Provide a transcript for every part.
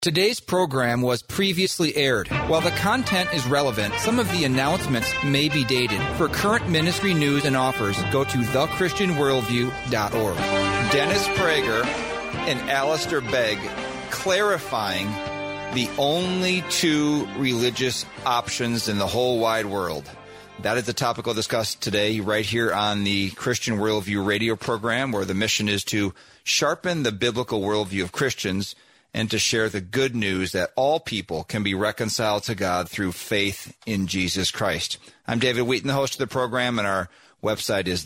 Today's program was previously aired. While the content is relevant, some of the announcements may be dated. For current ministry news and offers, go to thechristianworldview.org. Dennis Prager and Alistair Begg clarifying the only two religious options in the whole wide world. That is the topic we'll discuss today right here on the Christian Worldview radio program, where the mission is to sharpen the biblical worldview of Christians and to share the good news that all people can be reconciled to God through faith in Jesus Christ. I'm David Wheaton, the host of the program, and our website is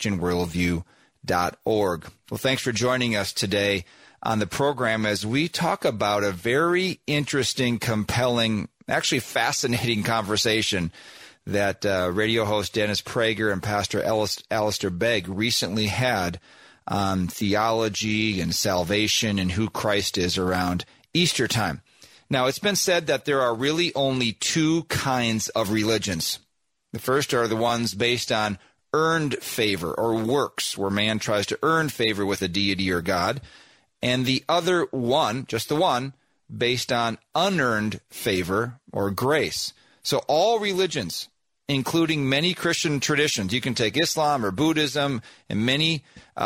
thechristianworldview.org. Well, thanks for joining us today on the program as we talk about a very interesting, compelling, actually fascinating conversation that radio host Dennis Prager and Pastor Alistair Begg recently had on theology and salvation and who Christ is around Easter time. Now, it's been said that there are really only two kinds of religions. The first are the ones based on earned favor or works, where man tries to earn favor with a deity or God. And the other one, just the one, based on unearned favor or grace. So all religions, including many Christian traditions, you can take Islam or Buddhism and many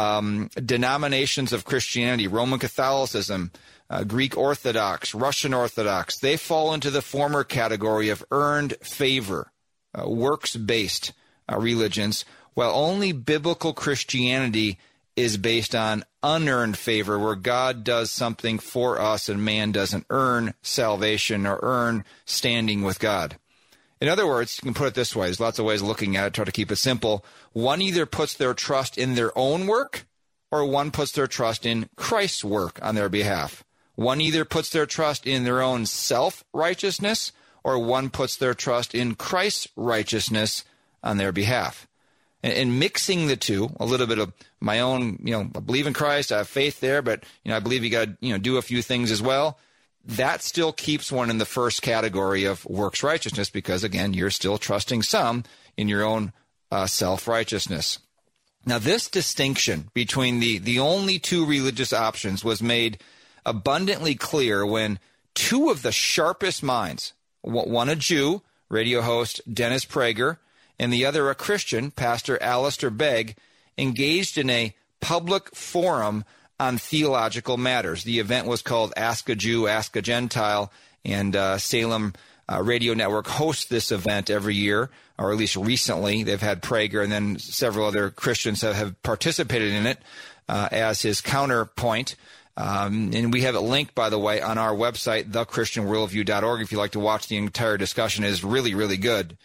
denominations of Christianity, Roman Catholicism, Greek Orthodox, Russian Orthodox, they fall into the former category of earned favor, works-based religions, while only biblical Christianity is based on unearned favor, where God does something for us and man doesn't earn salvation or earn standing with God. In other words, you can put it this way. There's lots of ways of looking at it. Try to keep it simple. One either puts their trust in their own work, or one puts their trust in Christ's work on their behalf. One either puts their trust in their own self-righteousness, or one puts their trust in Christ's righteousness on their behalf. And mixing the two, a little bit of my own, I believe in Christ, I have faith there, but, I believe you got to, do a few things as well. That still keeps one in the first category of works righteousness because, again, you're still trusting some in your own self-righteousness. Now, this distinction between the only two religious options was made abundantly clear when two of the sharpest minds, one a Jew, radio host Dennis Prager, and the other a Christian, Pastor Alistair Begg, engaged in a public forum on theological matters. The event was called Ask a Jew, Ask a Gentile, and Salem Radio Network hosts this event every year, or at least recently. They've had Prager, and then several other Christians have participated in it as his counterpoint. And we have it linked, by the way, on our website, thechristianworldview.org, if you'd like to watch the entire discussion. It is really, really good.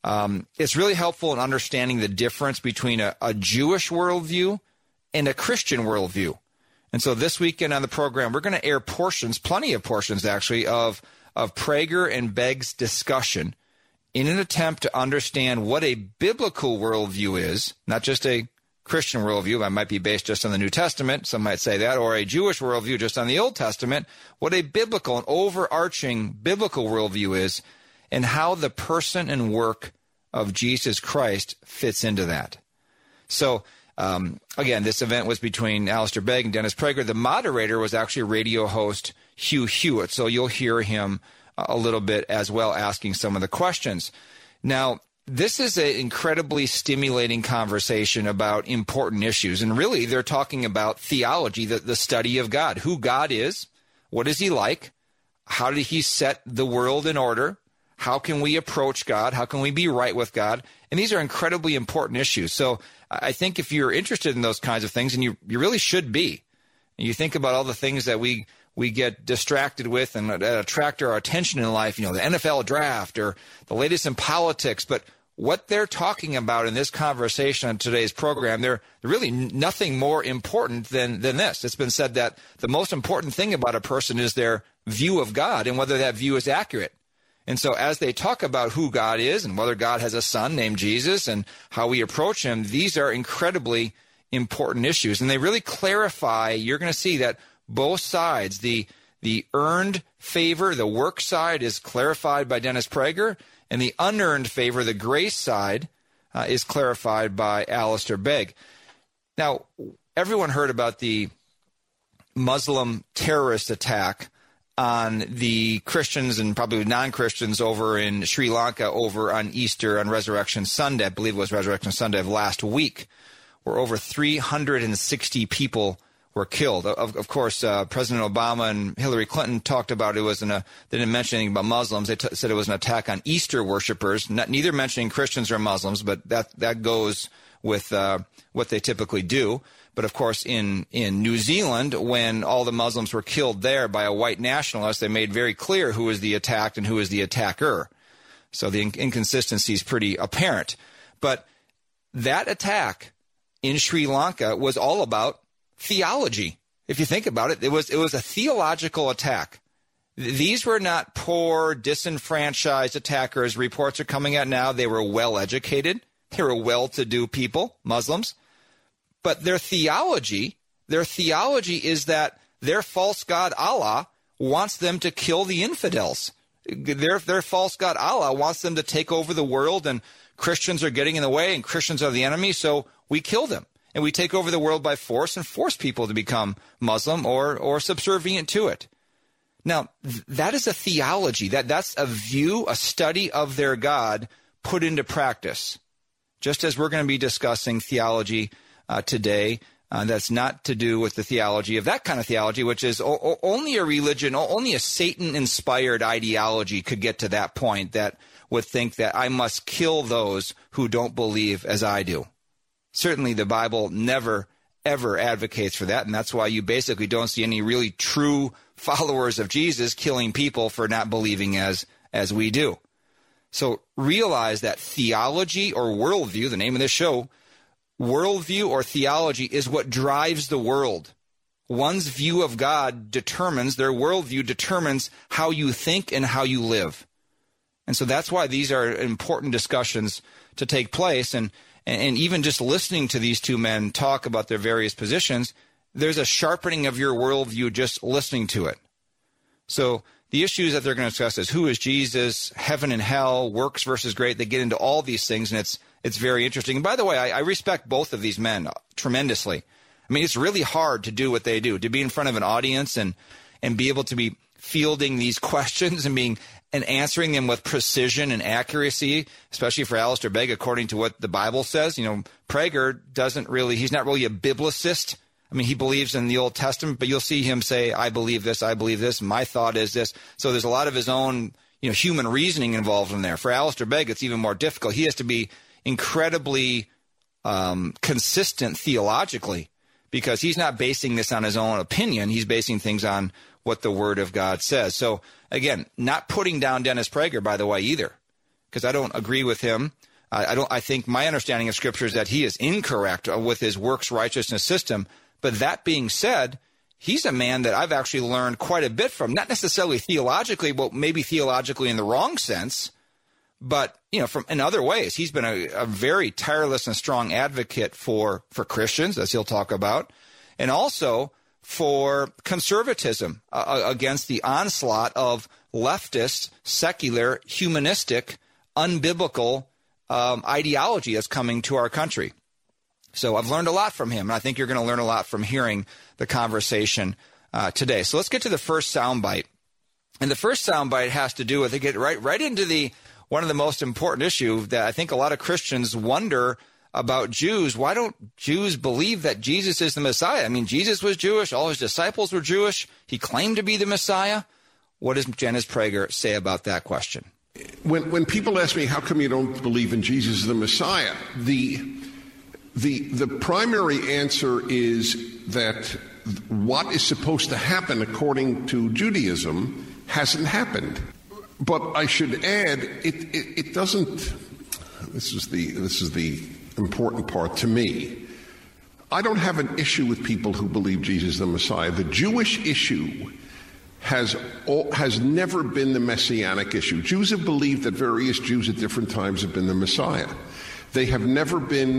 It's really helpful in understanding the difference between a Jewish worldview and a Christian worldview. And so this weekend on the program, we're going to air portions, plenty of portions actually, of Prager and Begg's discussion in an attempt to understand what a biblical worldview is, not just a Christian worldview that might be based just on the New Testament, some might say that, or a Jewish worldview just on the Old Testament, what a biblical and overarching biblical worldview is, and how the person and work of Jesus Christ fits into that. So, again, this event was between Alistair Begg and Dennis Prager. The moderator was actually radio host Hugh Hewitt, so you'll hear him a little bit as well asking some of the questions. Now, this is an incredibly stimulating conversation about important issues, and really they're talking about theology, the study of God, who God is, what is he like, how did he set the world in order, how can we approach God, how can we be right with God, and these are incredibly important issues. So I think if you're interested in those kinds of things, and you really should be, and you think about all the things that we get distracted with and that attract our attention in life, the NFL draft or the latest in politics, but what they're talking about in this conversation on today's program, they're really nothing more important than this. It's been said that the most important thing about a person is their view of God and whether that view is accurate. And so as they talk about who God is and whether God has a son named Jesus and how we approach him, these are incredibly important issues. And they really clarify, you're going to see that both sides, the earned favor, the work side is clarified by Dennis Prager, and the unearned favor, the grace side, is clarified by Alistair Begg. Now, everyone heard about the Muslim terrorist attack on the Christians and probably non-Christians over in Sri Lanka over on Easter, on Resurrection Sunday. I believe it was Resurrection Sunday of last week, where over 360 people were killed. Of course, President Obama and Hillary Clinton talked about they didn't mention anything about Muslims. They said it was an attack on Easter worshipers, neither mentioning Christians or Muslims, but that goes with what they typically do. But of course, in New Zealand, when all the Muslims were killed there by a white nationalist, they made very clear who was the attacked and who was the attacker. So the inconsistency is pretty apparent. But that attack in Sri Lanka was all about theology. If you think about it, it was a theological attack. These were not poor, disenfranchised attackers. Reports are coming out now. They were well-educated. They were well-to-do people, Muslims. But their theology is that their false god Allah wants them to kill the infidels. Their false god Allah wants them to take over the world, and Christians are getting in the way, and Christians are the enemy, so we kill them. And we take over the world by force and force people to become Muslim or subservient to it. Now, that is a theology. That's a view, a study of their God put into practice. Just as we're going to be discussing theology today, that's not to do with the theology of that kind of theology, which is only a religion, only a Satan-inspired ideology could get to that point that would think that I must kill those who don't believe as I do. Certainly the Bible never, ever advocates for that, and that's why you basically don't see any really true followers of Jesus killing people for not believing as we do. So realize that theology or worldview, the name of this show, worldview or theology is what drives the world. One's view of God determines, their worldview determines how you think and how you live. And so that's why these are important discussions to take place. And even just listening to these two men talk about their various positions, there's a sharpening of your worldview just listening to it. So the issues that they're going to discuss is who is Jesus, heaven and hell, works versus great. They get into all these things, and it's very interesting. And by the way, I respect both of these men tremendously. I mean, it's really hard to do what they do, to be in front of an audience and be able to be fielding these questions and answering them with precision and accuracy, especially for Alistair Begg, according to what the Bible says. You know, Prager he's not really a biblicist. I mean, he believes in the Old Testament, but you'll see him say, I believe this, my thought is this. So there's a lot of his own, human reasoning involved in there. For Alistair Begg, it's even more difficult. He has to be incredibly consistent theologically, because he's not basing this on his own opinion. He's basing things on what the Word of God says. So, again, not putting down Dennis Prager, by the way, either, because I don't agree with him. I think my understanding of Scripture is that he is incorrect with his works righteousness system. But that being said, he's a man that I've actually learned quite a bit from, not necessarily theologically, but maybe theologically in the wrong sense, but in other ways. He's been a very tireless and strong advocate for Christians, as he'll talk about, and also for conservatism against the onslaught of leftist, secular, humanistic, unbiblical ideology that's coming to our country. So I've learned a lot from him, and I think you're going to learn a lot from hearing the conversation today. So let's get to the first soundbite. And the first soundbite has to do with, it get right into one of the most important issues that I think a lot of Christians wonder about Jews. Why don't Jews believe that Jesus is the Messiah? I mean, Jesus was Jewish. All his disciples were Jewish. He claimed to be the Messiah. What does Dennis Prager say about that question? When people ask me, how come you don't believe in Jesus as the Messiah? The primary answer is that what is supposed to happen according to Judaism hasn't happened. But I should add, it doesn't. This is the important part to me. I don't have an issue with people who believe Jesus is the Messiah. The Jewish issue has never been the messianic issue. Jews have believed that various Jews at different times have been the Messiah. They've never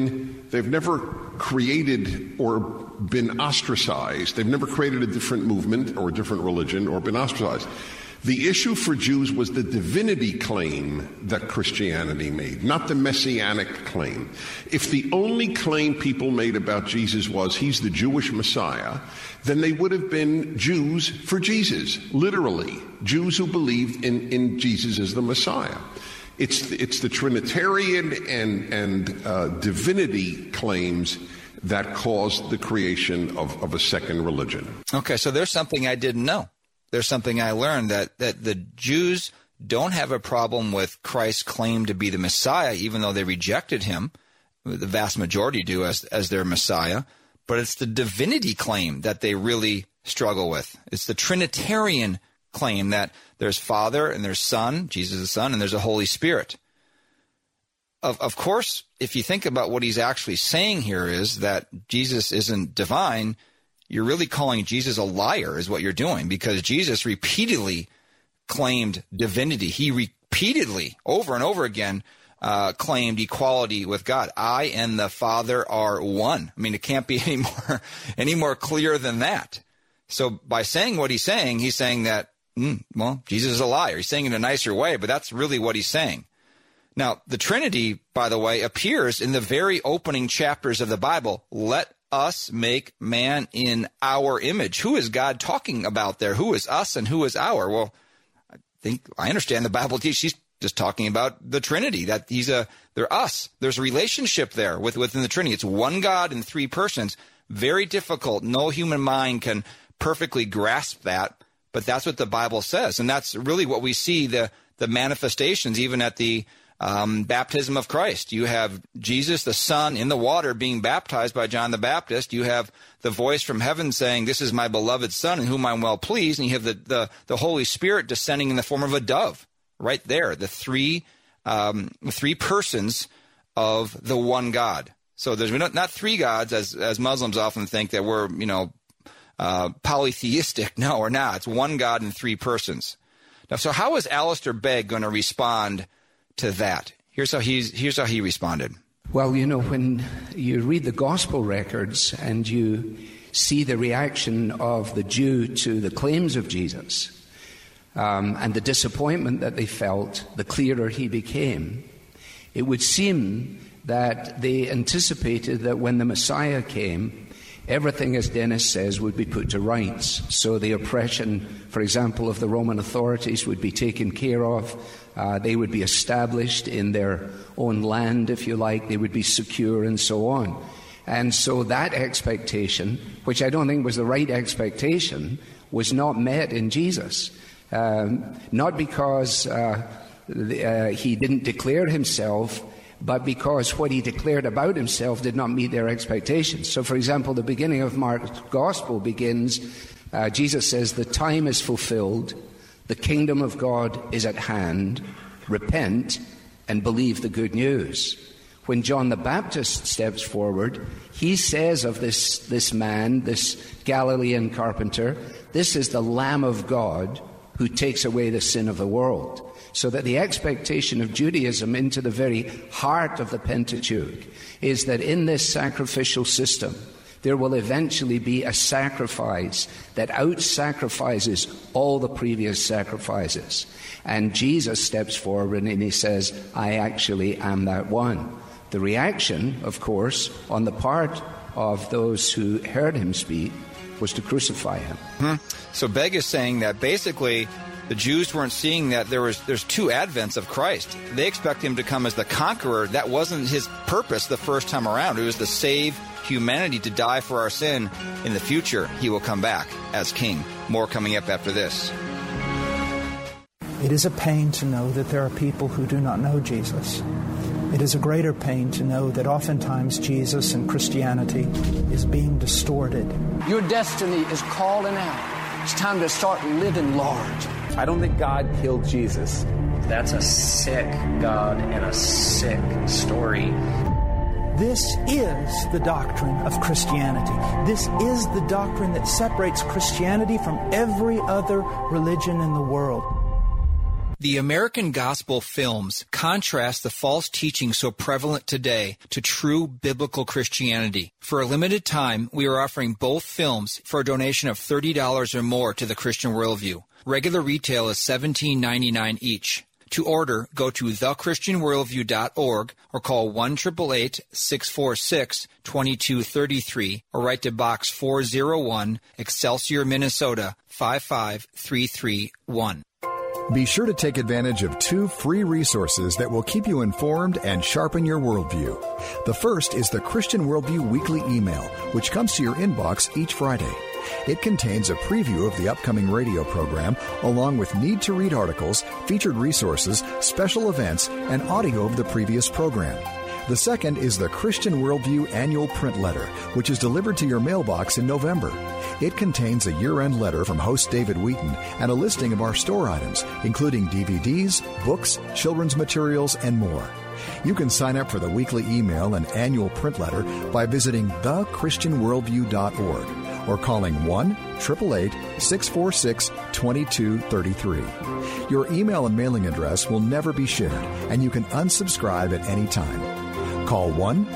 created or been ostracized. They've never created a different movement or a different religion or been ostracized. The issue for Jews was the divinity claim that Christianity made, not the messianic claim. If the only claim people made about Jesus was he's the Jewish Messiah, then they would have been Jews for Jesus, literally, Jews who believed in Jesus as the Messiah. It's the Trinitarian and divinity claims that caused the creation of a second religion. Okay, so there's something I didn't know. There's something I learned, that the Jews don't have a problem with Christ's claim to be the Messiah, even though they rejected him. The vast majority do as their Messiah. But it's the divinity claim that they really struggle with. It's the Trinitarian claim that there's Father and there's Son, Jesus the Son, and there's a Holy Spirit. Of course, if you think about what he's actually saying here is that Jesus isn't divine, you're really calling Jesus a liar is what you're doing, because Jesus repeatedly claimed divinity. He repeatedly, over and over again, claimed equality with God. I and the Father are one. I mean, it can't be any more clear than that. So by saying what he's saying that, Jesus is a liar. He's saying it in a nicer way, but that's really what he's saying. Now, the Trinity, by the way, appears in the very opening chapters of the Bible. Let us make man in our image. Who is God talking about there? Who is us and who is our? Well, I understand the Bible teaches she's just talking about the Trinity, that they're us. There's a relationship there within the Trinity. It's one God in three persons. Very difficult. No human mind can perfectly grasp that, but that's what the Bible says. And that's really what we see, the manifestations, even at the baptism of Christ. You have Jesus, the Son, in the water being baptized by John the Baptist. You have the voice from heaven saying, "This is my beloved Son in whom I'm well pleased." And you have the Holy Spirit descending in the form of a dove right there, the three persons of the one God. So there's not three gods as Muslims often think, that we're, polytheistic. No, we're not. It's one God in three persons. Now, so how is Alistair Begg going to respond to that? Here's how he responded. Well, when you read the gospel records and you see the reaction of the Jew to the claims of Jesus, and the disappointment that they felt, the clearer he became, it would seem that they anticipated that when the Messiah came, everything, as Dennis says, would be put to rights. So the oppression, for example, of the Roman authorities would be taken care of. They would be established in their own land, if you like. They would be secure and so on. And so that expectation, which I don't think was the right expectation, was not met in Jesus. Not because he didn't declare himself, but because what he declared about himself did not meet their expectations. So, for example, the beginning of Mark's Gospel begins, Jesus says, "The time is fulfilled, the kingdom of God is at hand, repent and believe the good news." When John the Baptist steps forward, he says of this man, this Galilean carpenter, "This is the Lamb of God who takes away the sin of the world." So that the expectation of Judaism into the very heart of the Pentateuch is that in this sacrificial system, there will eventually be a sacrifice that out-sacrifices all the previous sacrifices. And Jesus steps forward and he says, "I actually am that one." The reaction, of course, on the part of those who heard him speak was to crucify him. So Begg is saying that basically the Jews weren't seeing that there's two advents of Christ. They expect him to come as the conqueror. That wasn't his purpose the first time around. It was to save humanity, to die for our sin. In the future, he will come back as king. More coming up after this. It is a pain to know that there are people who do not know Jesus. It is a greater pain to know that oftentimes Jesus and Christianity is being distorted. Your destiny is calling out. It's time to start living large. I don't think God killed Jesus. That's a sick God and a sick story. This is the doctrine of Christianity. This is the doctrine that separates Christianity from every other religion in the world. The American gospel films contrast the false teaching so prevalent today to true biblical Christianity. For a limited time, we are offering both films for a donation of $30 or more to the Christian Worldview. Regular retail is $17.99 each. To order, go to thechristianworldview.org or call 1-888-646-2233 or write to Box 401, Excelsior, Minnesota 55331. Be sure to take advantage of 2 free resources that will keep you informed and sharpen your worldview. The first is the Christian Worldview Weekly Email, which comes to your inbox each Friday. It contains a preview of the upcoming radio program, along with need-to-read articles, featured resources, special events, and audio of the previous program. The second is the Christian Worldview Annual Print Letter, which is delivered to your mailbox in November. It contains a year-end letter from host David Wheaton and a listing of our store items, including DVDs, books, children's materials, and more. You can sign up for the weekly email and annual print letter by visiting thechristianworldview.org or calling 1-888-646-2233. Your email and mailing address will never be shared, and you can unsubscribe at any time. Call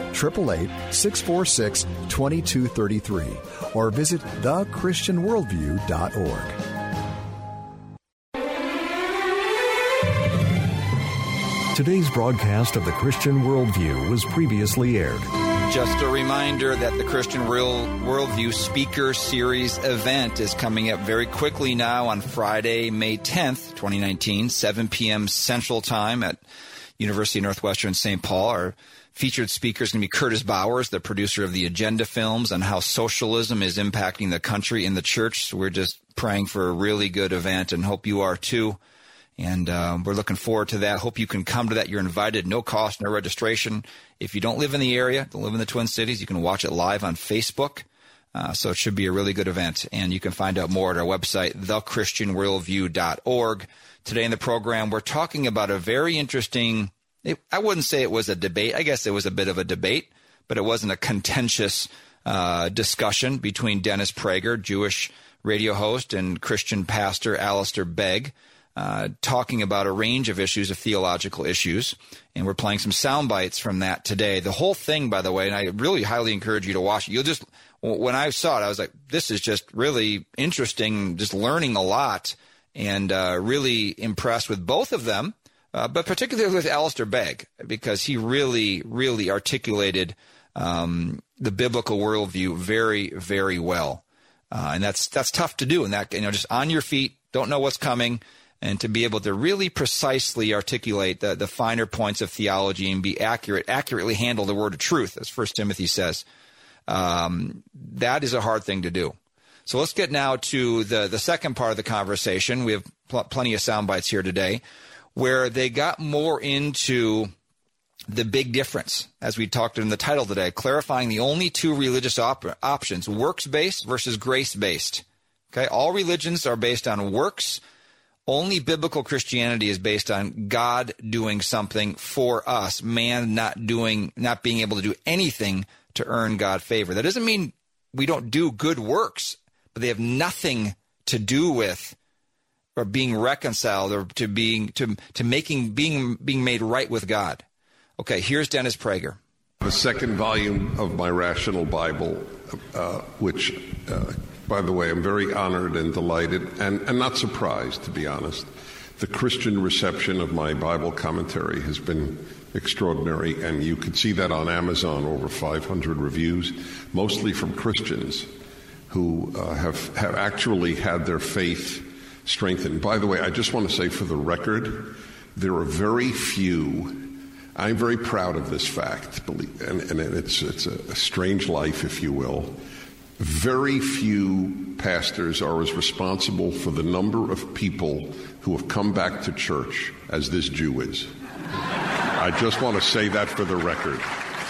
1-888-646-2233 or visit thechristianworldview.org. Today's broadcast of the Christian Worldview was previously aired. Just a reminder that the Christian Worldview Speaker Series event is coming up very quickly now on Friday, May 10th, 2019, 7 p.m. Central Time at University of Northwestern St. Paul. Our featured speaker is going to be Curtis Bowers, the producer of the Agenda films on how socialism is impacting the country and the church. So we're just praying for a really good event and hope you are too. And we're looking forward to that. Hope you can come to that. You're invited. No cost, no registration. If you don't live in the area, don't live in the Twin Cities, you can watch it live on Facebook. So it should be a really good event. And you can find out more at our website, thechristianworldview.org. Today in the program, we're talking about a very interesting, I wouldn't say it was a debate. I guess it was a bit of a debate, but it wasn't a contentious discussion between Dennis Prager, Jewish radio host, and Christian pastor Alistair Begg. Talking about a range of issues, of theological issues, and we're playing some sound bites from that today. The whole thing, by the way, and I really highly encourage you to watch it. When I saw it, I was like, this is just really interesting, just learning a lot, and really impressed with both of them, but particularly with Alistair Begg, because he really, really articulated the biblical worldview very, very well. And that's tough to do, and that, just on your feet, don't know what's coming, and to be able to really precisely articulate the finer points of theology and be accurately handle the word of truth, as 1 Timothy says, that is a hard thing to do. So let's get now to the second part of the conversation. We have plenty of sound bites here today, where they got more into the big difference, as we talked in the title today, clarifying the only two religious options, works-based versus grace-based. Okay, all religions are based on works. Only biblical Christianity is based on God doing something for us, man not being able to do anything to earn God's favor. That doesn't mean we don't do good works, but they have nothing to do with or being reconciled or to being made right with God. Okay, here's Dennis Prager. The second volume of my Rational Bible, which by the way, I'm very honored and delighted and not surprised, to be honest. The Christian reception of my Bible commentary has been extraordinary, and you could see that on Amazon, over 500 reviews, mostly from Christians who have actually had their faith strengthened. By the way, I just want to say for the record, there are very few. I'm very proud of this fact, and it's a strange life, if you will. Very few pastors are as responsible for the number of people who have come back to church as this Jew is. I just want to say that for the record.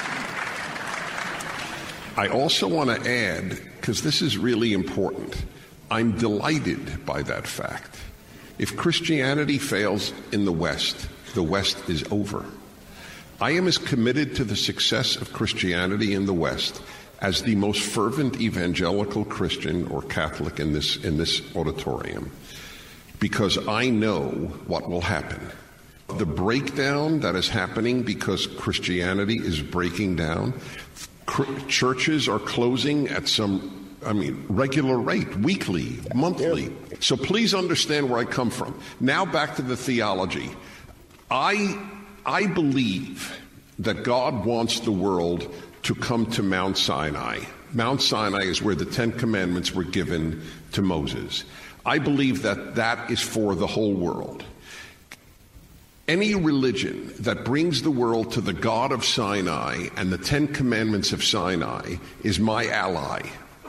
I also want to add, because this is really important, I'm delighted by that fact. If Christianity fails in the West is over. I am as committed to the success of Christianity in the West as the most fervent evangelical Christian or Catholic in this auditorium, because I know what will happen. The breakdown that is happening because Christianity is breaking down, churches are closing at some regular rate, weekly, monthly. So please understand where I come from. Now back to the theology. I believe that God wants the world to come to Mount Sinai. Mount Sinai is where the Ten Commandments were given to Moses. I believe that that is for the whole world. Any religion that brings the world to the God of Sinai and the Ten Commandments of Sinai is my ally.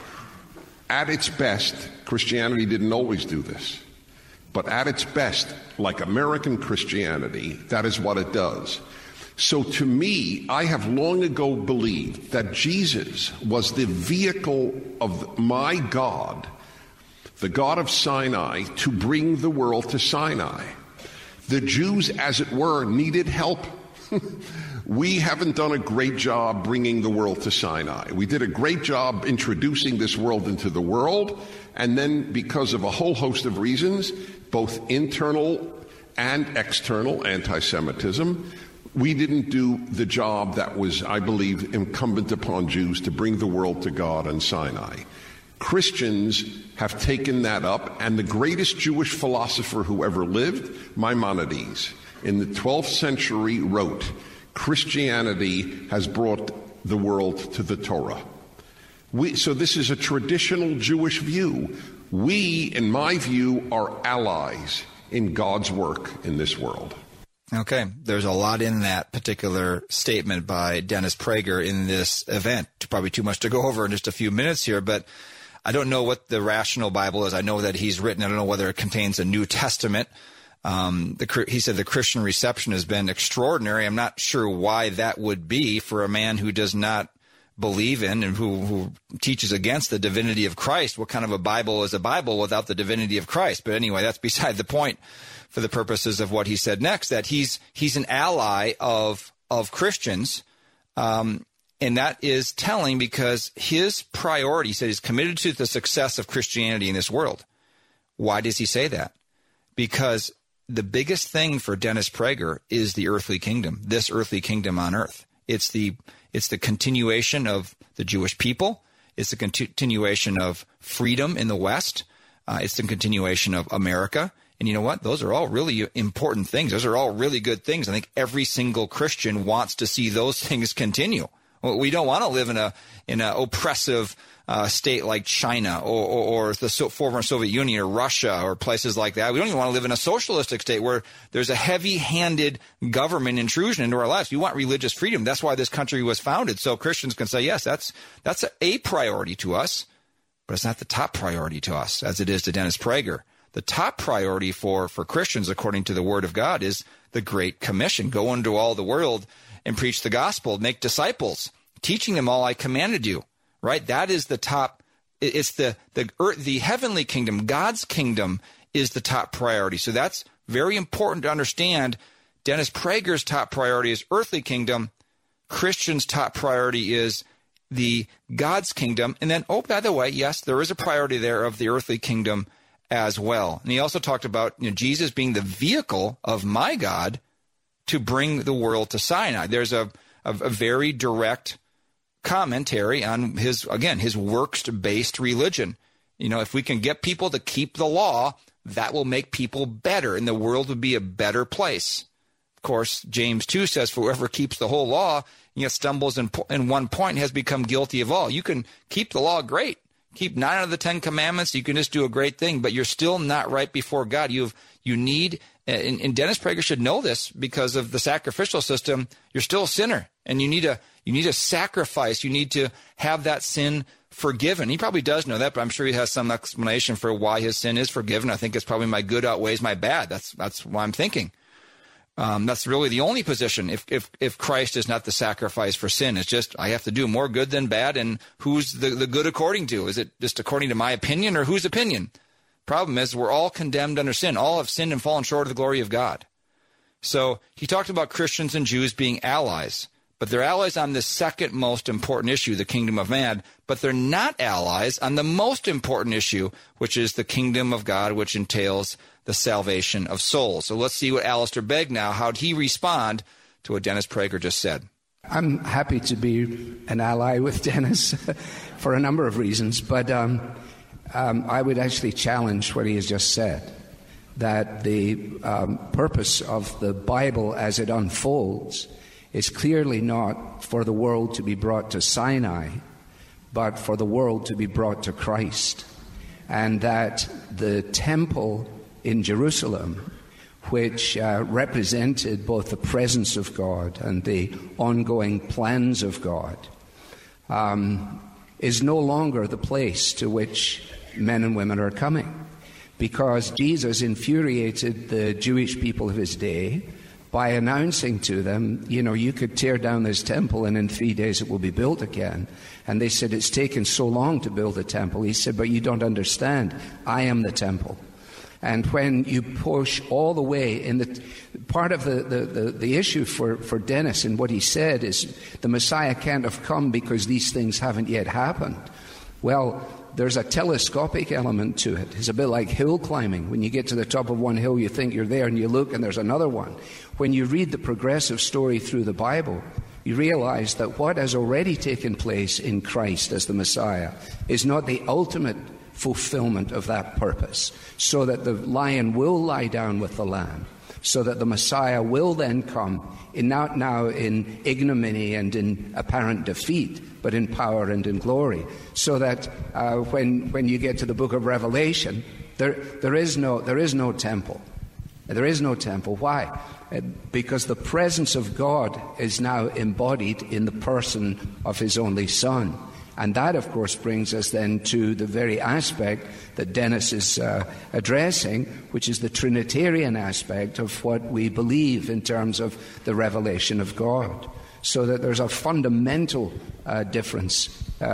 At its best, Christianity didn't always do this. But at its best, like American Christianity, that is what it does. So to me, I have long ago believed that Jesus was the vehicle of my God, the God of Sinai, to bring the world to Sinai. The Jews, as it were, needed help. We haven't done a great job bringing the world to Sinai. We did a great job introducing this world into the world, and then because of a whole host of reasons, both internal and external anti-Semitism, we didn't do the job that was, I believe, incumbent upon Jews to bring the world to God on Sinai. Christians have taken that up, and the greatest Jewish philosopher who ever lived, Maimonides, in the 12th century wrote, Christianity has brought the world to the Torah. So this is a traditional Jewish view. We, in my view, are allies in God's work in this world. Okay, there's a lot in that particular statement by Dennis Prager in this event. Probably too much to go over in just a few minutes here, but I don't know what the Rational Bible is. I know that he's written. I don't know whether it contains a New Testament. He said the Christian reception has been extraordinary. I'm not sure why that would be for a man who does not believe in and who teaches against the divinity of Christ. What kind of a Bible is a Bible without the divinity of Christ? But anyway, that's beside the point for the purposes of what he said next, that he's an ally of Christians. And that is telling because his priority, he said he's committed to the success of Christianity in this world. Why does he say that? Because the biggest thing for Dennis Prager is the earthly kingdom, this earthly kingdom on earth. It's the continuation of the Jewish people. It's the continuation of freedom in the West. It's the continuation of America. And you know what? Those are all really important things. Those are all really good things. I think every single Christian wants to see those things continue. We don't want to live in an oppressive state like China or the former Soviet Union or Russia or places like that. We don't even want to live in a socialistic state where there's a heavy-handed government intrusion into our lives. We want religious freedom. That's why this country was founded. So Christians can say, yes, that's a priority to us, but it's not the top priority to us as it is to Dennis Prager. The top priority for Christians, according to the Word of God, is the Great Commission. Go into all the world and preach the gospel, make disciples, teaching them all I commanded you. Right? That is the top. It's the heavenly kingdom. God's kingdom is the top priority. So that's very important to understand. Dennis Prager's top priority is earthly kingdom. Christians' top priority is the God's kingdom. And then, oh, by the way, yes, there is a priority there of the earthly kingdom as well. And he also talked about Jesus being the vehicle of my God to bring the world to Sinai. There's a very direct commentary on his works-based religion. If we can get people to keep the law, that will make people better, and the world would be a better place. Of course, James 2 says, for whoever keeps the whole law, yet stumbles in one point, has become guilty of all. You can keep the law, great. Keep 9 out of the 10 commandments, you can just do a great thing, but you're still not right before God. You need, and Dennis Prager should know this because of the sacrificial system, you're still a sinner, and you need a sacrifice. You need to have that sin forgiven. He probably does know that, but I'm sure he has some explanation for why his sin is forgiven. I think it's probably my good outweighs my bad. That's why I'm thinking. That's really the only position. If Christ is not the sacrifice for sin, it's just I have to do more good than bad. And who's the good according to? Is it just according to my opinion or whose opinion? Problem is we're all condemned under sin. All have sinned and fallen short of the glory of God. So he talked about Christians and Jews being allies, but they're allies on the second most important issue, the kingdom of man, but they're not allies on the most important issue, which is the kingdom of God, which entails the salvation of souls. So let's see what Alistair Begg now, how'd he respond to what Dennis Prager just said? I'm happy to be an ally with Dennis for a number of reasons, but I would actually challenge what he has just said, that the purpose of the Bible as it unfolds is clearly not for the world to be brought to Sinai, but for the world to be brought to Christ. And that the temple in Jerusalem, which represented both the presence of God and the ongoing plans of God, is no longer the place to which men and women are coming. Because Jesus infuriated the Jewish people of his day by announcing to them, you could tear down this temple and in 3 days it will be built again. And they said, it's taken so long to build a temple. He said, but you don't understand. I am the temple. And when you push all the way in the part of the issue for Dennis and what he said is the Messiah can't have come because these things haven't yet happened. Well, there's a telescopic element to it. It's a bit like hill climbing. When you get to the top of one hill, you think you're there, and you look, and there's another one. When you read the progressive story through the Bible, you realize that what has already taken place in Christ as the Messiah is not the ultimate fulfillment of that purpose, so that the lion will lie down with the lamb, so that the Messiah will then come, not now in ignominy and in apparent defeat, but in power and in glory, so that when you get to the book of Revelation, there is no temple. There is no temple. Why? Because the presence of God is now embodied in the person of his only Son. And that, of course, brings us then to the very aspect that Dennis is addressing, which is the Trinitarian aspect of what we believe in terms of the revelation of God. So that there's a fundamental difference.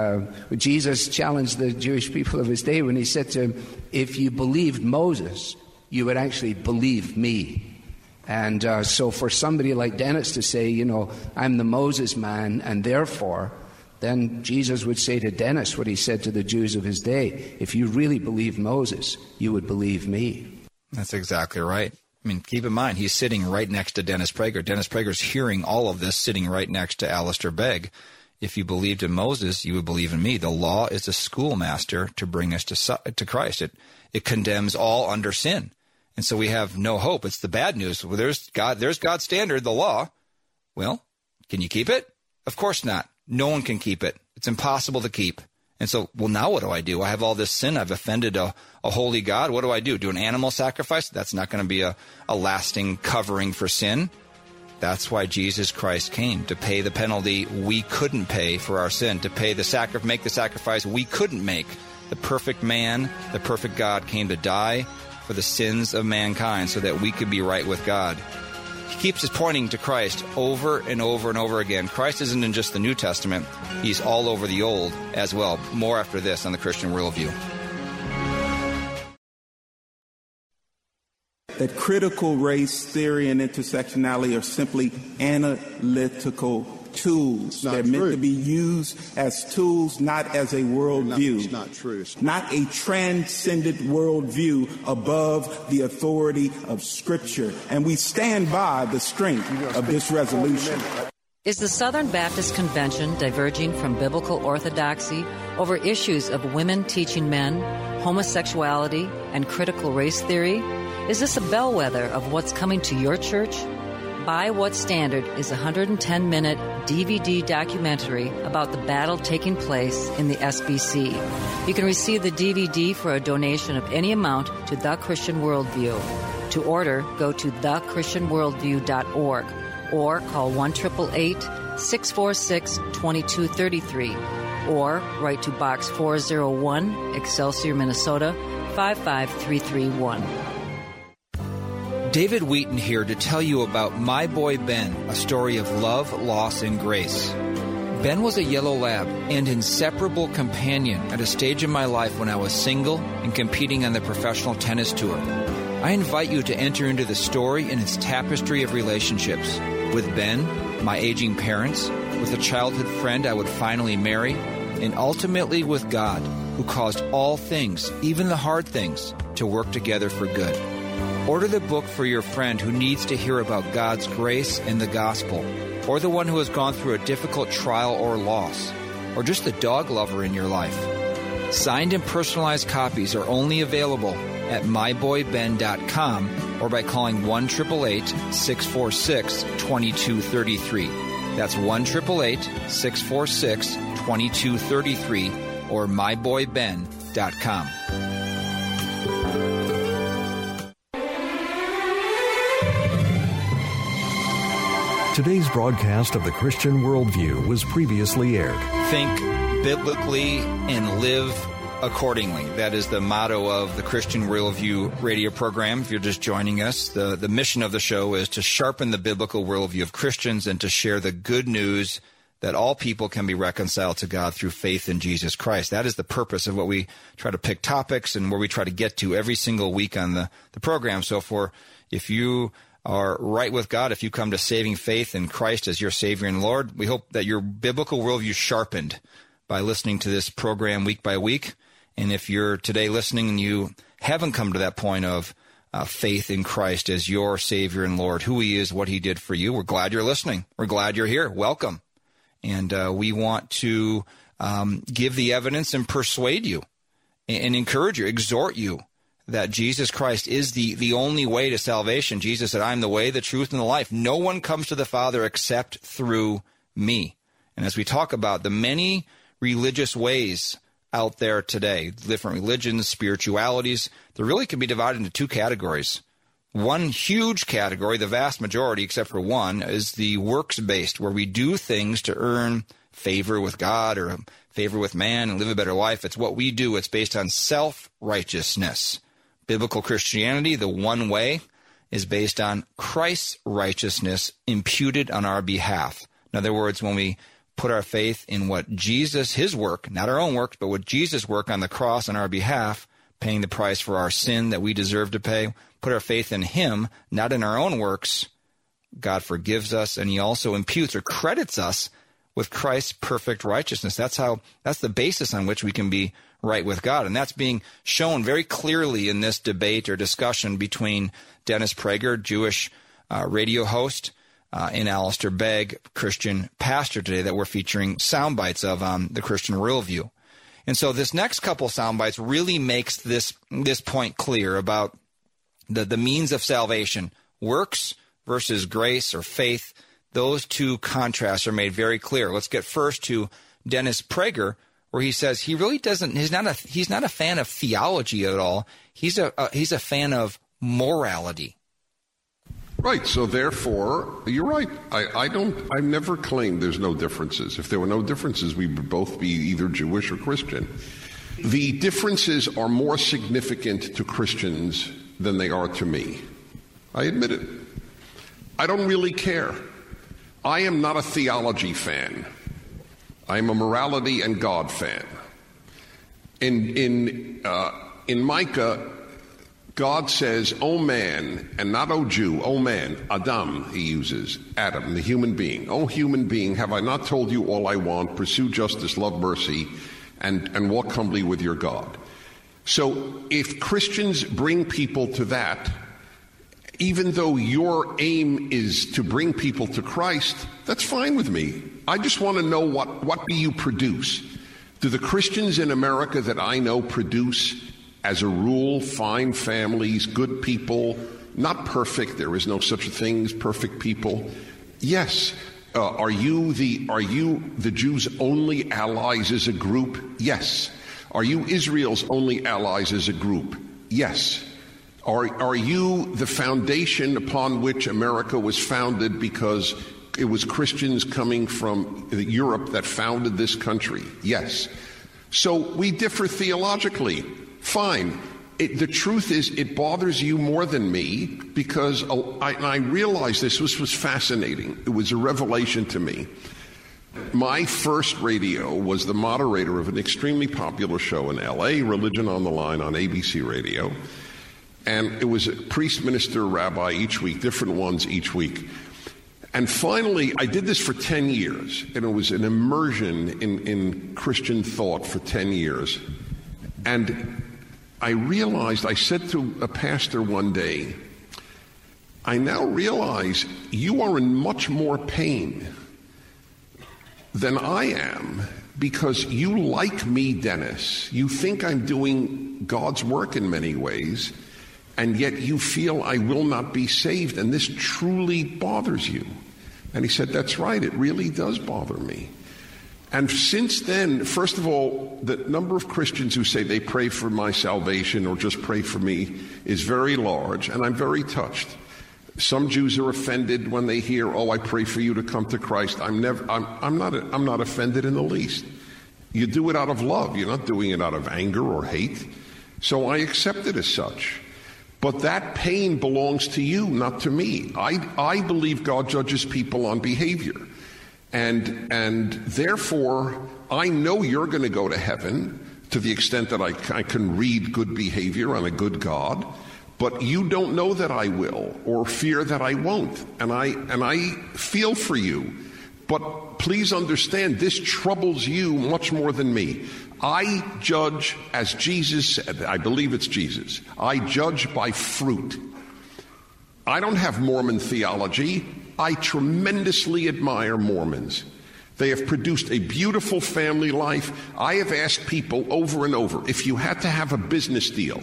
Jesus challenged the Jewish people of his day when he said to them, if you believed Moses, you would actually believe me. And so for somebody like Dennis to say, I'm the Moses man, and therefore, then Jesus would say to Dennis what he said to the Jews of his day, if you really believed Moses, you would believe me. That's exactly right. I mean, keep in mind, he's sitting right next to Dennis Prager. Dennis Prager's hearing all of this sitting right next to Alistair Begg. If you believed in Moses, you would believe in me. The law is a schoolmaster to bring us to Christ. It condemns all under sin. And so we have no hope. It's the bad news. Well, there's God's standard, the law. Well, can you keep it? Of course not. No one can keep it. It's impossible to keep. And so, well, now what do? I have all this sin. I've offended a holy God. What do? Do an animal sacrifice? That's not going to be a lasting covering for sin. That's why Jesus Christ came, to pay the penalty we couldn't pay for our sin, to make the sacrifice we couldn't make. The perfect man, the perfect God came to die for the sins of mankind so that we could be right with God. He keeps us pointing to Christ over and over and over again. Christ isn't in just the New Testament. He's all over the Old as well. More after this on the Christian Worldview. That critical race theory and intersectionality are simply analytical tools. They're meant to be used as tools, not as a worldview. It's not true. Not a transcendent worldview above the authority of Scripture. And we stand by the strength of this resolution. Is the Southern Baptist Convention diverging from biblical orthodoxy over issues of women teaching men, homosexuality, and critical race theory? Is this a bellwether of what's coming to your church? By What Standard is a 110-minute DVD documentary about the battle taking place in the SBC. You can receive the DVD for a donation of any amount to The Christian Worldview. To order, go to thechristianworldview.org or call 1-888-646-2233 or write to Box 401, Excelsior, Minnesota, 55331. David Wheaton here to tell you about My Boy Ben, a story of love, loss, and grace. Ben was a yellow lab and inseparable companion at a stage in my life when I was single and competing on the professional tennis tour. I invite you to enter into the story and its tapestry of relationships with Ben, my aging parents, with a childhood friend I would finally marry, and ultimately with God, who caused all things, even the hard things, to work together for good. Order the book for your friend who needs to hear about God's grace and the gospel. or the one who has gone through a difficult trial or loss, or just the dog lover in your life. Signed and personalized copies are only available at myboyben.com or by calling 1-888-646-2233. That's 1-888-646-2233 or myboyben.com. Today's broadcast of the Christian Worldview was previously aired. Think biblically and live accordingly. That is the motto of the Christian Worldview radio program. If you're just joining us, the mission of the show is to sharpen the biblical worldview of Christians and to share the good news that all people can be reconciled to God through faith in Jesus Christ. That is the purpose of what we try to pick topics and where we try to get to every single week on the program. So if you are right with God, if you come to saving faith in Christ as your Savior and Lord, we hope that your biblical worldview is sharpened by listening to this program week by week. And if you're today listening and you haven't come to that point of faith in Christ as your Savior and Lord, who He is, what He did for you, we're glad you're listening. We're glad you're here. Welcome. And we want to give the evidence and persuade you and encourage you, exhort you that Jesus Christ is the only way to salvation. Jesus said, I'm the way, the truth, and the life. No one comes to the Father except through me. And as we talk about the many religious ways out there today, different religions, spiritualities, they really can be divided into two categories. One huge category, the vast majority except for one, is the works-based, where we do things to earn favor with God or favor with man and live a better life. It's what we do. It's based on self-righteousness. Biblical Christianity, the one way, is based on Christ's righteousness imputed on our behalf. In other words, when we put our faith in what Jesus, His work, not our own work, but what Jesus' work on the cross on our behalf, paying the price for our sin that we deserve to pay, put our faith in Him, not in our own works, God forgives us, and He also imputes or credits us with Christ's perfect righteousness. That's the basis on which we can be right with God. And that's being shown very clearly in this debate or discussion between Dennis Prager, Jewish radio host, and Alistair Begg, Christian pastor today, that we're featuring sound bites of on the Christian Worldview. And so this next couple sound bites really makes this point clear about the means of salvation, works versus grace or faith. Those two contrasts are made very clear. Let's get first to Dennis Prager, where he says he really doesn't. He's not a fan of theology at all. He's a fan of morality. Right. So therefore, you're right. I've never claimed there's no differences. If there were no differences, we would both be either Jewish or Christian. The differences are more significant to Christians than they are to me. I admit it. I don't really care. I am not a theology fan. I am a morality and God fan. In Micah, God says, "O man," and not "O Jew," "O man," Adam, he uses, Adam, the human being. "O human being, have I not told you all I want? Pursue justice, love mercy, and walk humbly with your God." So if Christians bring people to that, even though your aim is to bring people to Christ, that's fine with me. I just want to know what do you produce? Do the Christians in America that I know produce, as a rule, fine families, good people, not perfect? There is no such thing as perfect people. Yes. Are you the Jews' only allies as a group? Yes. Are you Israel's only allies as a group? Yes. Are you the foundation upon which America was founded because it was Christians coming from Europe that founded this country? Yes. So we differ theologically. Fine. The truth is, it bothers you more than me because I realized this was fascinating. It was a revelation to me. My first radio was the moderator of an extremely popular show in L.A., Religion on the Line, on ABC Radio. And it was a priest, minister, rabbi each week, different ones each week. And finally, I did this for 10 years, and it was an immersion in Christian thought for 10 years. And I realized, I said to a pastor one day, I now realize you are in much more pain than I am, because you, like me, Dennis, you think I'm doing God's work in many ways, and yet you feel I will not be saved, and this truly bothers you. And he said, that's right, it really does bother me. And since then, first of all, the number of Christians who say they pray for my salvation or just pray for me is very large, and I'm very touched. Some Jews are offended when they hear, "Oh, I pray for you to come to Christ." I'm not offended in the least. You do it out of love. You're not doing it out of anger or hate. So I accept it as such. But that pain belongs to you, not to me. I believe God judges people on behavior. And therefore, I know you're going to go to heaven to the extent that I can read good behavior on a good God. But you don't know that I will, or fear that I won't. And I feel for you. But please understand, this troubles you much more than me. I judge, as Jesus said, I believe it's Jesus, I judge by fruit. I don't have Mormon theology. I tremendously admire Mormons. They have produced a beautiful family life. I have asked people over and over, if you had to have a business deal,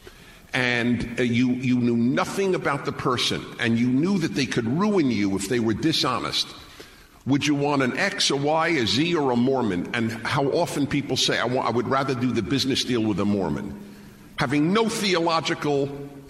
and you knew nothing about the person, and you knew that they could ruin you if they were dishonest, would you want an X, a Y, a Z, or a Mormon? And how often people say, I would rather do the business deal with a Mormon, having no theological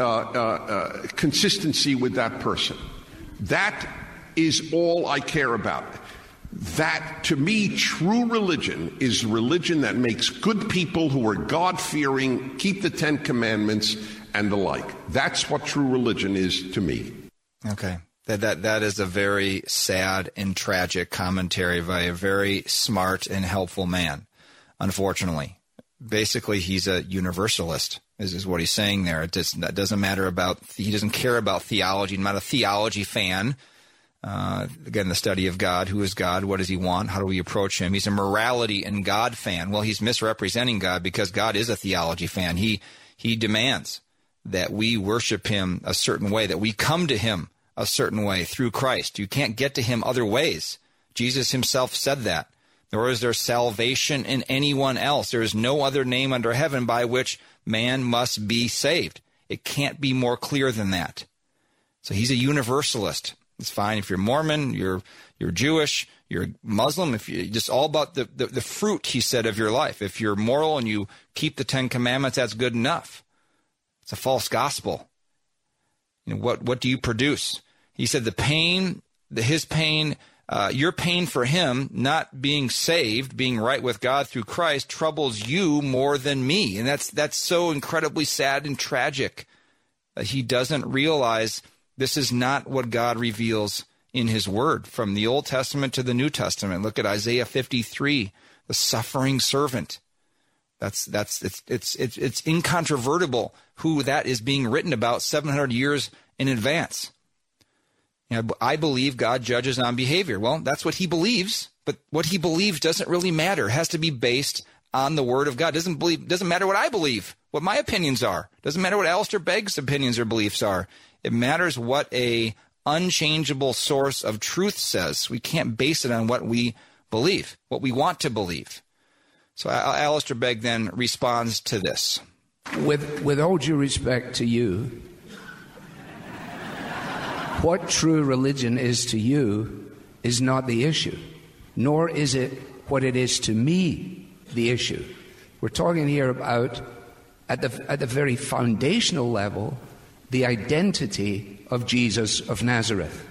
consistency with that person. That is all I care about. That, to me, true religion is religion that makes good people who are God-fearing, keep the Ten Commandments, and the like. That's what true religion is to me. Okay. That is a very sad and tragic commentary by a very smart and helpful man, unfortunately. Basically, he's a universalist, is what he's saying there. That doesn't matter about, he doesn't care about theology. He's not a theology fan. Again, the study of God. Who is God? What does he want? How do we approach him? He's a morality and God fan. Well, he's misrepresenting God, because God is a theology fan. He demands that we worship him a certain way, that we come to him a certain way through Christ. You can't get to him other ways. Jesus himself said that. Nor is there salvation in anyone else. There is no other name under heaven by which man must be saved. It can't be more clear than that. So he's a universalist. It's fine if you're Mormon, you're Jewish, you're Muslim, if you just all about the fruit, he said, of your life. If you're moral and you keep the Ten Commandments, that's good enough. It's a false gospel. You know, what do you produce? He said the pain, his pain, your pain for him not being saved, being right with God through Christ, troubles you more than me. And that's so incredibly sad and tragic that he doesn't realize this is not what God reveals in his word, from the Old Testament to the New Testament. Look at Isaiah 53, the suffering servant. It's incontrovertible who that is being written about 700 years in advance. You know, I believe God judges on behavior. Well, that's what he believes, but what he believes doesn't really matter. It has to be based on the word of God. Doesn't matter what I believe, what my opinions are. Doesn't matter what Alistair Begg's opinions or beliefs are. It matters what a unchangeable source of truth says. We can't base it on what we believe, what we want to believe. So Alistair Begg then responds to this. With all due respect to you, what true religion is to you is not the issue, nor is it what it is to me the issue. We're talking here about, at the very foundational level, the identity of Jesus of Nazareth.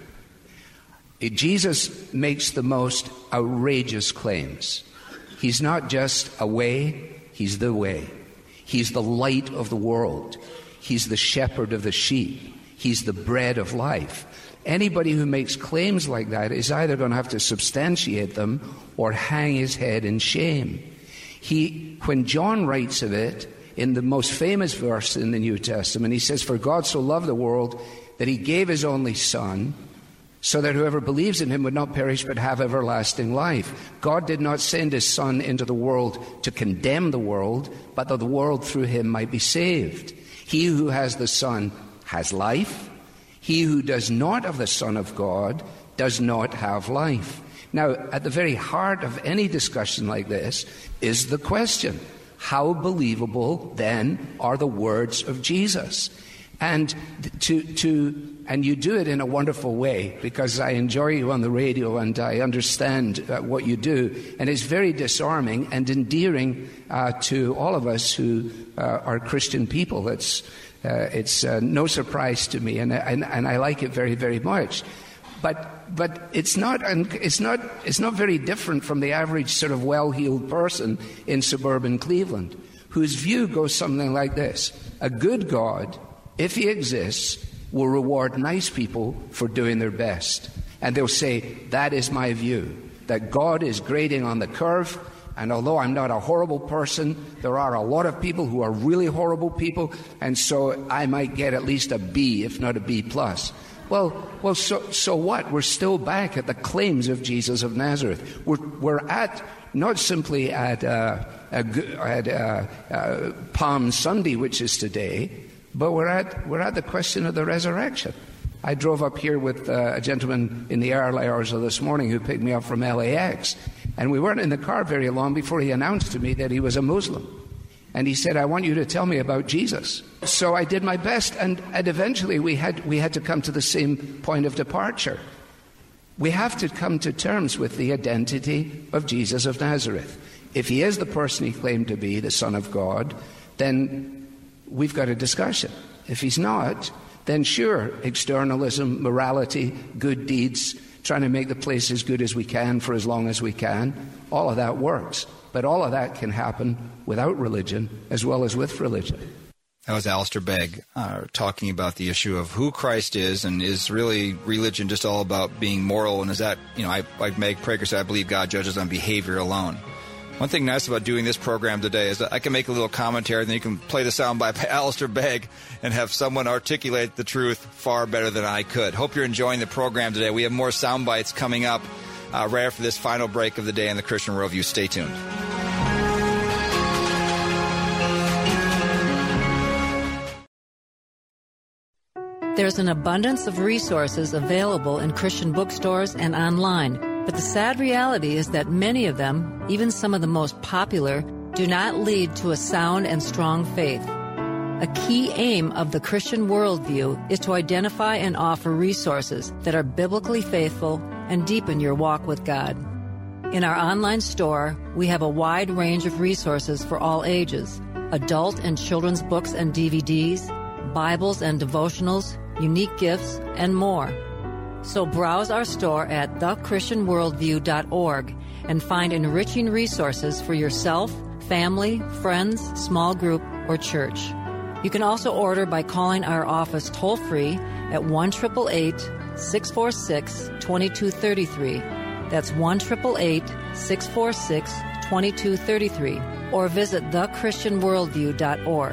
Jesus makes the most outrageous claims. He's not just a way, he's the way. He's the light of the world. He's the shepherd of the sheep. He's the bread of life. Anybody who makes claims like that is either going to have to substantiate them or hang his head in shame. When John writes of it, in the most famous verse in the New Testament, he says, "For God so loved the world that he gave his only Son, so that whoever believes in him would not perish but have everlasting life." God did not send his Son into the world to condemn the world, but that the world through him might be saved. He who has the Son has life. He who does not have the Son of God does not have life. Now, at the very heart of any discussion like this is the question, how believable then are the words of Jesus? And and you do it in a wonderful way, because I enjoy you on the radio and I understand what you do, and it's very disarming and endearing to all of us who are Christian people. It's no surprise to me, and I like it very, very much. But it's not very different from the average sort of well-heeled person in suburban Cleveland, whose view goes something like this: a good God, if he exists, will reward nice people for doing their best. And they'll say, that is my view, that God is grading on the curve, and although I'm not a horrible person, there are a lot of people who are really horrible people, and so I might get at least a B, if not a B+. Well, so what? We're still back at the claims of Jesus of Nazareth. We're at not simply at Palm Sunday, which is today, but we're at the question of the resurrection. I drove up here with a gentleman in the early hours of this morning who picked me up from LAX, and we weren't in the car very long before he announced to me that he was a Muslim. And he said, I want you to tell me about Jesus. So I did my best, and eventually we had to come to the same point of departure. We have to come to terms with the identity of Jesus of Nazareth. If he is the person he claimed to be, the Son of God, then we've got a discussion. If he's not, then sure, externalism, morality, good deeds, trying to make the place as good as we can for as long as we can, all of that works. But all of that can happen without religion as well as with religion. That was Alistair Begg talking about the issue of who Christ is, and is really religion just all about being moral? And is that, like Meg Prager said, I believe God judges on behavior alone. One thing nice about doing this program today is that I can make a little commentary, and then you can play the sound by Alistair Begg and have someone articulate the truth far better than I could. Hope you're enjoying the program today. We have more sound bites coming up right after this final break of the day in the Christian Worldview. Stay tuned. There's an abundance of resources available in Christian bookstores and online, but the sad reality is that many of them, even some of the most popular, do not lead to a sound and strong faith. A key aim of the Christian worldview is to identify and offer resources that are biblically faithful and deepen your walk with God. In our online store, we have a wide range of resources for all ages: adult and children's books and DVDs, Bibles and devotionals, unique gifts, and more. So browse our store at thechristianworldview.org and find enriching resources for yourself, family, friends, small group, or church. You can also order by calling our office toll-free at 1-888-646-2233. That's 1-888-646-2233. Or visit thechristianworldview.org.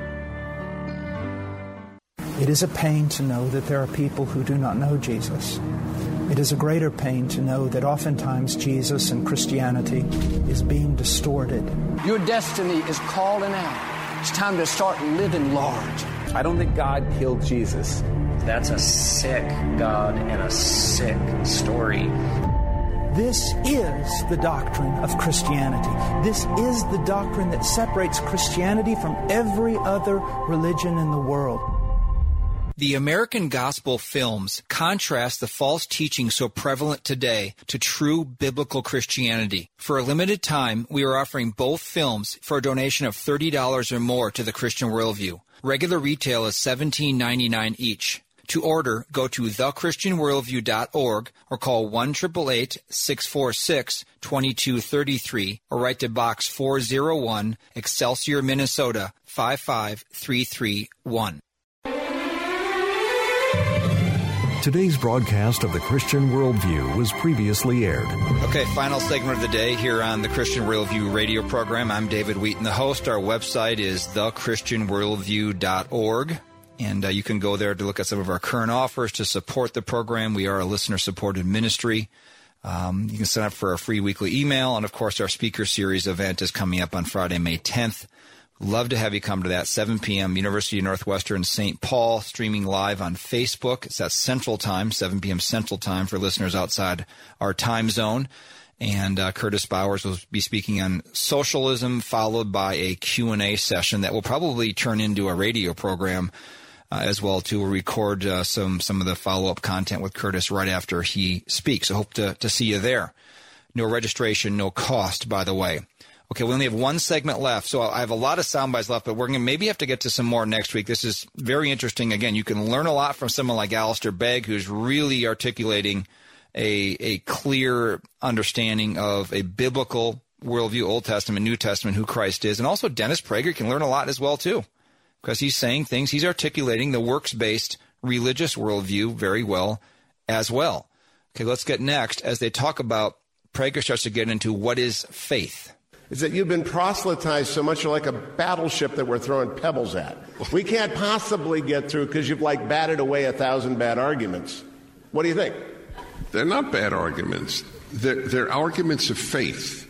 It is a pain to know that there are people who do not know Jesus. It is a greater pain to know that oftentimes Jesus and Christianity is being distorted. Your destiny is calling out. It's time to start living large. I don't think God killed Jesus. That's a sick God and a sick story. This is the doctrine of Christianity. This is the doctrine that separates Christianity from every other religion in the world. The American gospel films contrast the false teaching so prevalent today to true biblical Christianity. For a limited time, we are offering both films for a donation of $30 or more to the Christian Worldview. Regular retail is $17.99 each. To order, go to thechristianworldview.org or call 1-888-646-2233 or write to Box 401, Excelsior, Minnesota 55331. Today's broadcast of the Christian Worldview was previously aired. Okay, final segment of the day here on the Christian Worldview radio program. I'm David Wheaton, the host. Our website is thechristianworldview.org, and you can go there to look at some of our current offers to support the program. We are a listener-supported ministry. You can sign up for a free weekly email, and of course, our speaker series event is coming up on Friday, May 10th. Love to have you come to that. 7 p.m., University of Northwestern St. Paul, streaming live on Facebook. It's at Central Time, 7 p.m. Central Time for listeners outside our time zone. And Curtis Bowers will be speaking on socialism, followed by a Q&A session that will probably turn into a radio program as well, too. We'll record some of the follow-up content with Curtis right after he speaks. So hope to see you there. No registration, no cost, by the way. Okay, we only have one segment left, so I have a lot of sound bites left, but we're going to maybe have to get to some more next week. This is very interesting. Again, you can learn a lot from someone like Alistair Begg, who's really articulating a clear understanding of a biblical worldview, Old Testament, New Testament, who Christ is. And also Dennis Prager can learn a lot as well, too, because he's saying things. He's articulating the works-based religious worldview very well as well. Okay, let's get next as they talk about, Prager starts to get into what is faith. Is that you've been proselytized so much you're like a battleship that we're throwing pebbles at. We can't possibly get through because you've like batted away 1,000 bad arguments. What do you think? They're not bad arguments. They're arguments of faith.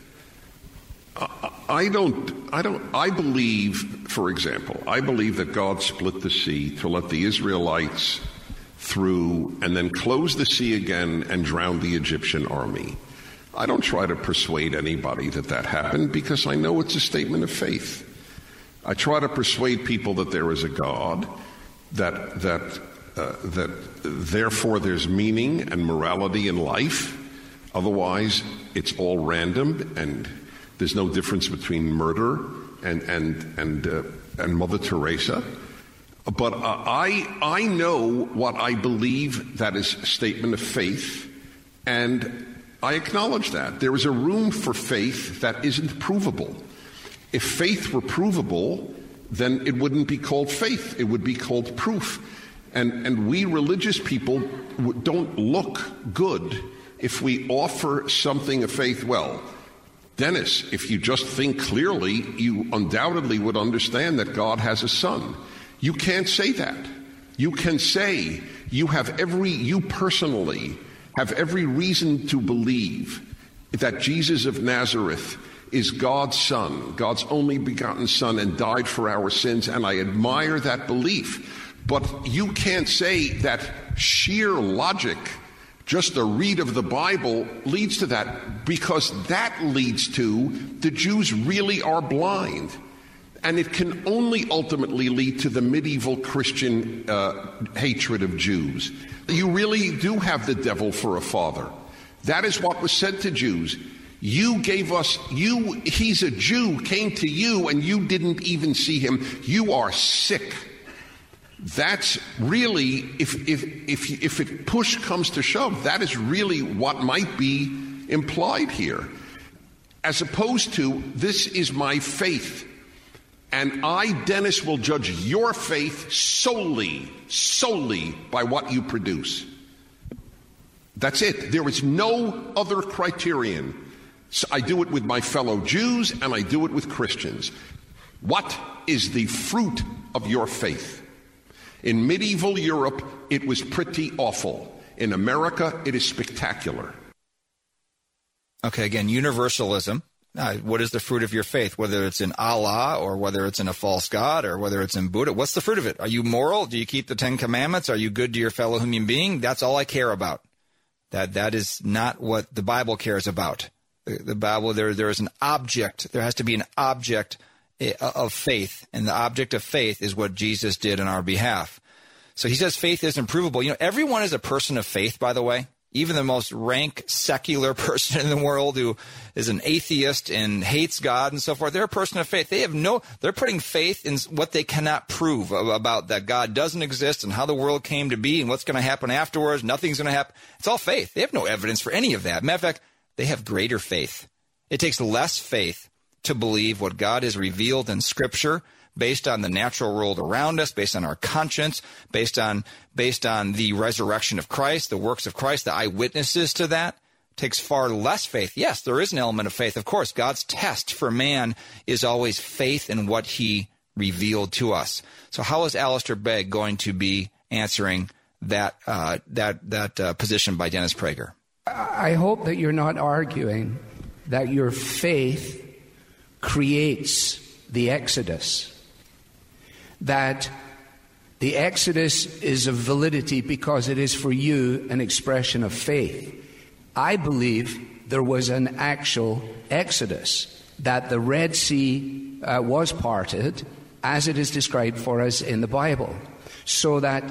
I believe, for example, I believe that God split the sea to let the Israelites through and then close the sea again and drown the Egyptian army. I don't try to persuade anybody that happened because I know it's a statement of faith. I try to persuade people that there is a God, that therefore there's meaning and morality in life. Otherwise, it's all random, and there's no difference between murder and Mother Teresa. But I know what I believe that is a statement of faith, and I acknowledge that. There is a room for faith that isn't provable. If faith were provable, then it wouldn't be called faith. It would be called proof. And we religious people don't look good if we offer something of faith. Well, Dennis, if you just think clearly, you undoubtedly would understand that God has a son. You can't say that. You can say you personally have every reason to believe that Jesus of Nazareth is God's son, God's only begotten son, and died for our sins, and I admire that belief. But you can't say that sheer logic, just a read of the Bible, leads to that, because that leads to the Jews really are blind. And it can only ultimately lead to the medieval Christian hatred of Jews. You really do have the devil for a father. That is what was said to Jews. He's a Jew, came to you, and you didn't even see him. You are sick. That's really, if it push comes to shove, that is really what might be implied here. As opposed to, this is my faith. And I, Dennis, will judge your faith solely by what you produce. That's it. There is no other criterion. So I do it with my fellow Jews, and I do it with Christians. What is the fruit of your faith? In medieval Europe, it was pretty awful. In America, it is spectacular. Okay, again, universalism. What is the fruit of your faith? Whether it's in Allah or whether it's in a false god or whether it's in Buddha, what's the fruit of it? Are you moral? Do you keep the 10 Commandments? Are you good to your fellow human being? That's all I care about. That is not what the Bible cares about. The Bible, there is an object. There has to be an object of faith, and the object of faith is what Jesus did on our behalf. So he says faith isn't provable. Everyone is a person of faith, by the way. Even the most rank secular person in the world who is an atheist and hates God and so forth, they're a person of faith. They're putting faith in what they cannot prove about that God doesn't exist and how the world came to be and what's going to happen afterwards. Nothing's going to happen. It's all faith. They have no evidence for any of that. Matter of fact, they have greater faith. It takes less faith to believe what God has revealed in Scripture, based on the natural world around us, based on our conscience, based on the resurrection of Christ, the works of Christ, the eyewitnesses to that. It takes far less faith. Yes, there is an element of faith. Of course, God's test for man is always faith in what he revealed to us. So how is Alistair Begg going to be answering that position by Dennis Prager? I hope that you're not arguing that your faith creates the Exodus. That the Exodus is of validity because it is for you an expression of faith. I believe there was an actual Exodus, that the Red Sea was parted as it is described for us in the Bible. So that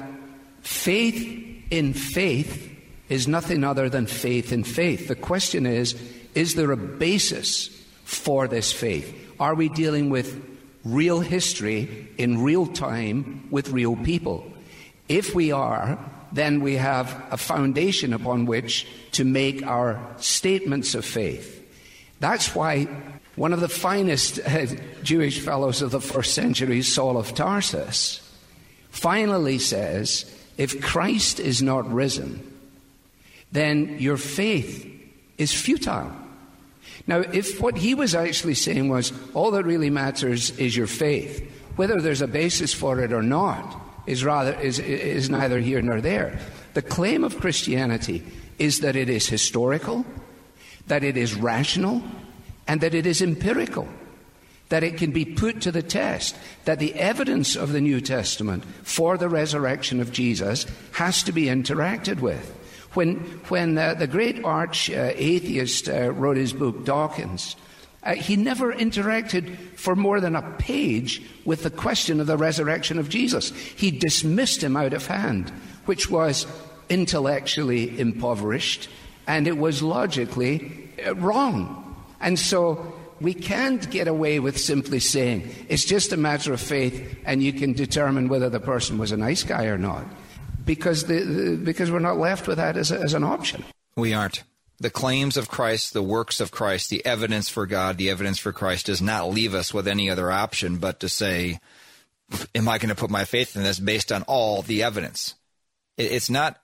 faith in faith is nothing other than faith in faith. The question is there a basis for this faith? Are we dealing with real history in real time with real people? If we are, then we have a foundation upon which to make our statements of faith. That's why one of the finest Jewish fellows of the first century, Saul of Tarsus, finally says, if Christ is not risen, then your faith is futile. Now, if what he was actually saying was, all that really matters is your faith, whether there's a basis for it or not is neither here nor there. The claim of Christianity is that it is historical, that it is rational, and that it is empirical, that it can be put to the test, that the evidence of the New Testament for the resurrection of Jesus has to be interacted with. When the great arch atheist wrote his book, Dawkins, he never interacted for more than a page with the question of the resurrection of Jesus. He dismissed him out of hand, which was intellectually impoverished, and it was logically wrong. And so we can't get away with simply saying it's just a matter of faith and you can determine whether the person was a nice guy or not, because we're not left with that as an option. We aren't. The claims of Christ, the works of Christ, the evidence for God, the evidence for Christ does not leave us with any other option but to say, am I going to put my faith in this based on all the evidence? It's not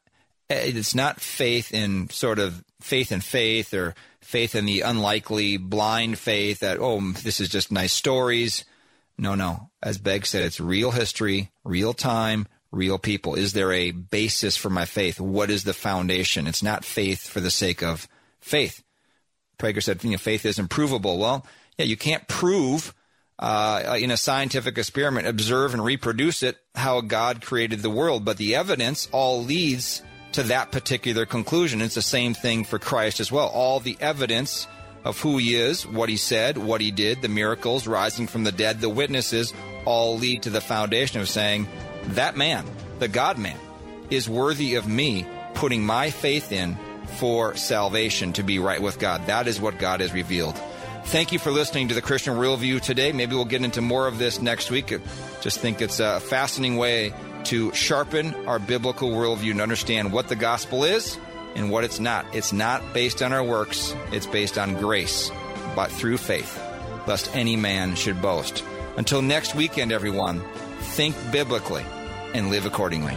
faith in sort of faith in faith, or faith in the unlikely, blind faith that, this is just nice stories. No. As Begg said, it's real history, real time, real people. Is there a basis for my faith? What is the foundation? It's not faith for the sake of faith. Prager said, faith isn't provable. Well, yeah, you can't prove in a scientific experiment, observe and reproduce it, how God created the world. But the evidence all leads to that particular conclusion. It's the same thing for Christ as well. All the evidence of who he is, what he said, what he did, the miracles, rising from the dead, the witnesses, all lead to the foundation of saying, that man, the God-man, is worthy of me putting my faith in for salvation, to be right with God. That is what God has revealed. Thank you for listening to the Christian Worldview today. Maybe we'll get into more of this next week. Just think it's a fascinating way to sharpen our biblical worldview and understand what the gospel is and what it's not. It's not based on our works. It's based on grace, but through faith, lest any man should boast. Until next weekend, everyone, think biblically and live accordingly.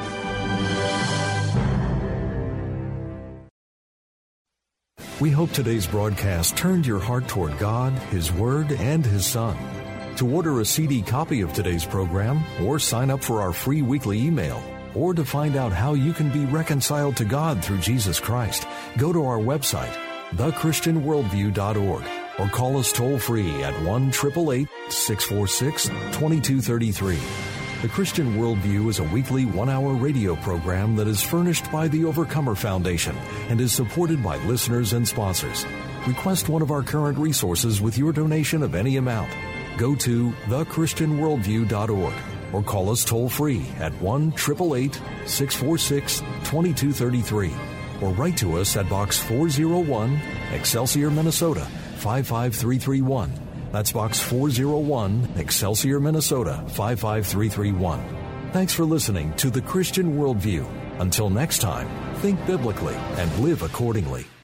We hope today's broadcast turned your heart toward God, His Word, and His Son. To order a CD copy of today's program, or sign up for our free weekly email, or to find out how you can be reconciled to God through Jesus Christ, go to our website, thechristianworldview.org, or call us toll-free at 1-888-646-2233. The Christian Worldview is a weekly 1-hour radio program that is furnished by the Overcomer Foundation and is supported by listeners and sponsors. Request one of our current resources with your donation of any amount. Go to thechristianworldview.org or call us toll-free at 1-888-646-2233 or write to us at Box 401, Excelsior, Minnesota, 55331. That's Box 401, Excelsior, Minnesota, 55331. Thanks for listening to The Christian Worldview. Until next time, think biblically and live accordingly.